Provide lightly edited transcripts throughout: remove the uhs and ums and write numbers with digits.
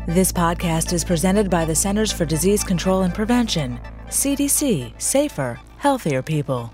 This podcast is presented by the Centers for Disease Control and Prevention. CDC. Safer, healthier people.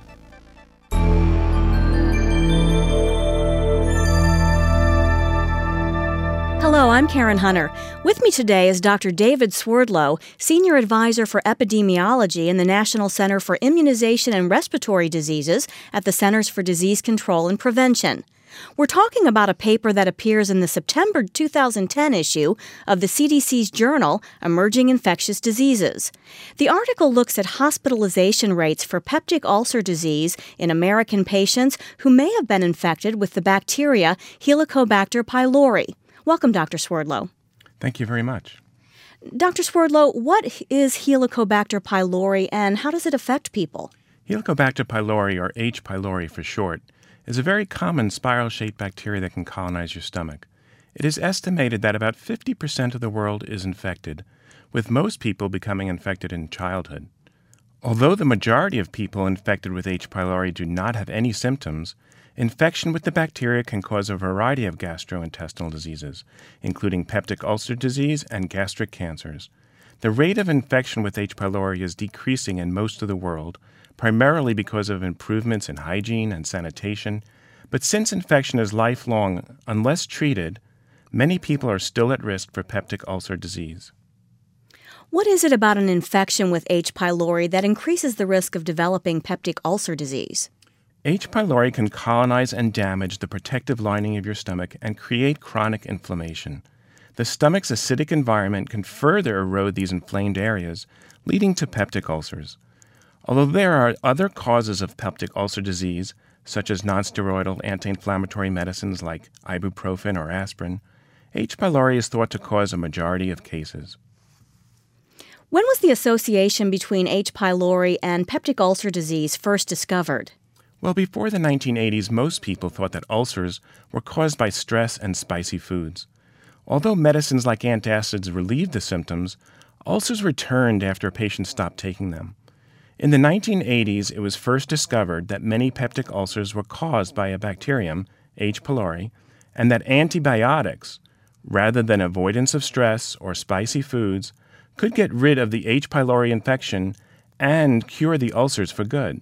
Hello, I'm Karen Hunter. With me today is Dr. David Swerdlow, Senior Advisor for Epidemiology in the National Center for Immunization and Respiratory Diseases at the Centers for Disease Control and Prevention. We're talking about a paper that appears in the September 2010 issue of the CDC's journal, Emerging Infectious Diseases. The article looks at hospitalization rates for peptic ulcer disease in American patients who may have been infected with the bacteria Helicobacter pylori. Welcome, Dr. Swerdlow. Thank you very much. Dr. Swerdlow, what is Helicobacter pylori and how does it affect people? Helicobacter pylori, or H. pylori for short, is a very common spiral-shaped bacteria that can colonize your stomach. It is estimated that about 50% of the world is infected, with most people becoming infected in childhood. Although the majority of people infected with H. pylori do not have any symptoms, infection with the bacteria can cause a variety of gastrointestinal diseases, including peptic ulcer disease and gastric cancers. The rate of infection with H. pylori is decreasing in most of the world, primarily because of improvements in hygiene and sanitation. But since infection is lifelong, unless treated, many people are still at risk for peptic ulcer disease. What is it about an infection with H. pylori that increases the risk of developing peptic ulcer disease? H. pylori can colonize and damage the protective lining of your stomach and create chronic inflammation. The stomach's acidic environment can further erode these inflamed areas, leading to peptic ulcers. Although there are other causes of peptic ulcer disease, such as nonsteroidal anti-inflammatory medicines like ibuprofen or aspirin, H. pylori is thought to cause a majority of cases. When was the association between H. pylori and peptic ulcer disease first discovered? Well, before the 1980s, most people thought that ulcers were caused by stress and spicy foods. Although medicines like antacids relieved the symptoms, ulcers returned after a patient stopped taking them. In the 1980s, it was first discovered that many peptic ulcers were caused by a bacterium, H. pylori, and that antibiotics, rather than avoidance of stress or spicy foods, could get rid of the H. pylori infection and cure the ulcers for good.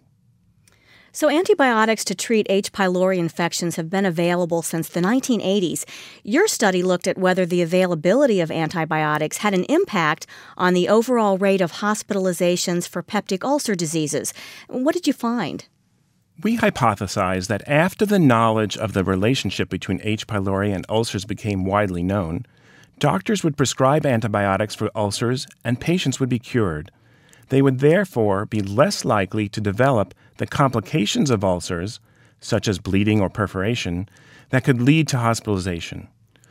So antibiotics to treat H. pylori infections have been available since the 1980s. Your study looked at whether the availability of antibiotics had an impact on the overall rate of hospitalizations for peptic ulcer diseases. What did you find? We hypothesized that after the knowledge of the relationship between H. pylori and ulcers became widely known, doctors would prescribe antibiotics for ulcers and patients would be cured. They would therefore be less likely to develop the complications of ulcers, such as bleeding or perforation, that could lead to hospitalization.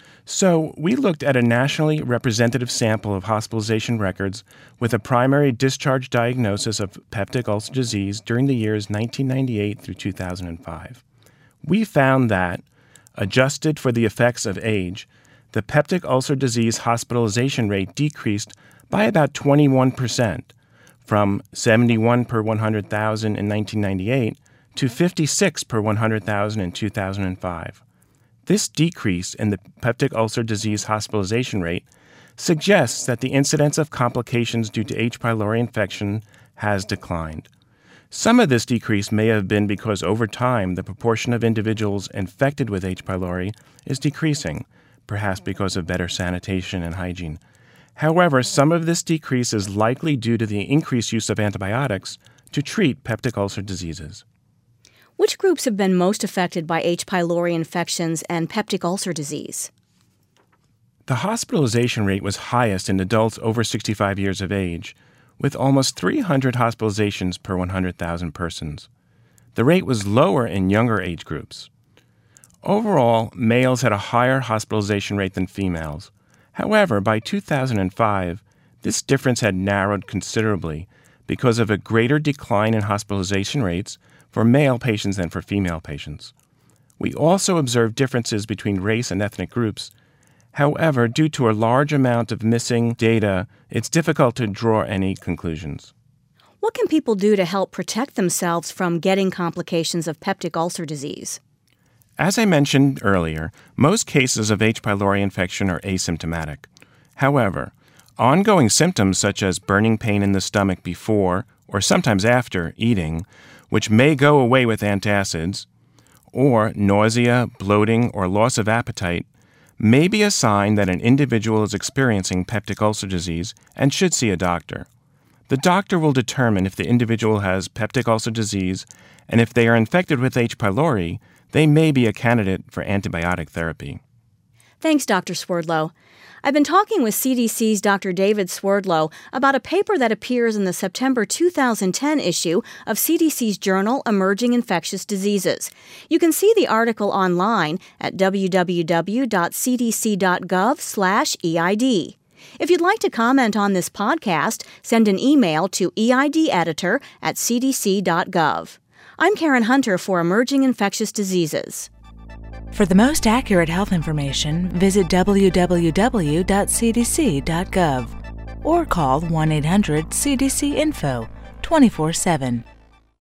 So we looked at a nationally representative sample of hospitalization records with a primary discharge diagnosis of peptic ulcer disease during the years 1998 through 2005. We found that, adjusted for the effects of age, the peptic ulcer disease hospitalization rate decreased by about 21%, from 71 per 100,000 in 1998 to 56 per 100,000 in 2005. This decrease in the peptic ulcer disease hospitalization rate suggests that the incidence of complications due to H. pylori infection has declined. Some of this decrease may have been because over time the proportion of individuals infected with H. pylori is decreasing, perhaps because of better sanitation and hygiene. However, some of this decrease is likely due to the increased use of antibiotics to treat peptic ulcer diseases. Which groups have been most affected by H. pylori infections and peptic ulcer disease? The hospitalization rate was highest in adults over 65 years of age, with almost 300 hospitalizations per 100,000 persons. The rate was lower in younger age groups. Overall, males had a higher hospitalization rate than females. However, by 2005, this difference had narrowed considerably because of a greater decline in hospitalization rates for male patients than for female patients. We also observed differences between race and ethnic groups. However, due to a large amount of missing data, it's difficult to draw any conclusions. What can people do to help protect themselves from getting complications of peptic ulcer disease? As I mentioned earlier, most cases of H. pylori infection are asymptomatic. However, ongoing symptoms such as burning pain in the stomach before or sometimes after eating, which may go away with antacids, or nausea, bloating, or loss of appetite, may be a sign that an individual is experiencing peptic ulcer disease and should see a doctor. The doctor will determine if the individual has peptic ulcer disease, and if they are infected with H. pylori, they may be a candidate for antibiotic therapy. Thanks, Dr. Swerdlow. I've been talking with CDC's Dr. David Swerdlow about a paper that appears in the September 2010 issue of CDC's journal Emerging Infectious Diseases. You can see the article online at www.cdc.gov/EID. If you'd like to comment on this podcast, send an email to eideditor@cdc.gov. I'm Karen Hunter for Emerging Infectious Diseases. For the most accurate health information, visit www.cdc.gov or call 1-800-CDC-INFO 24/7.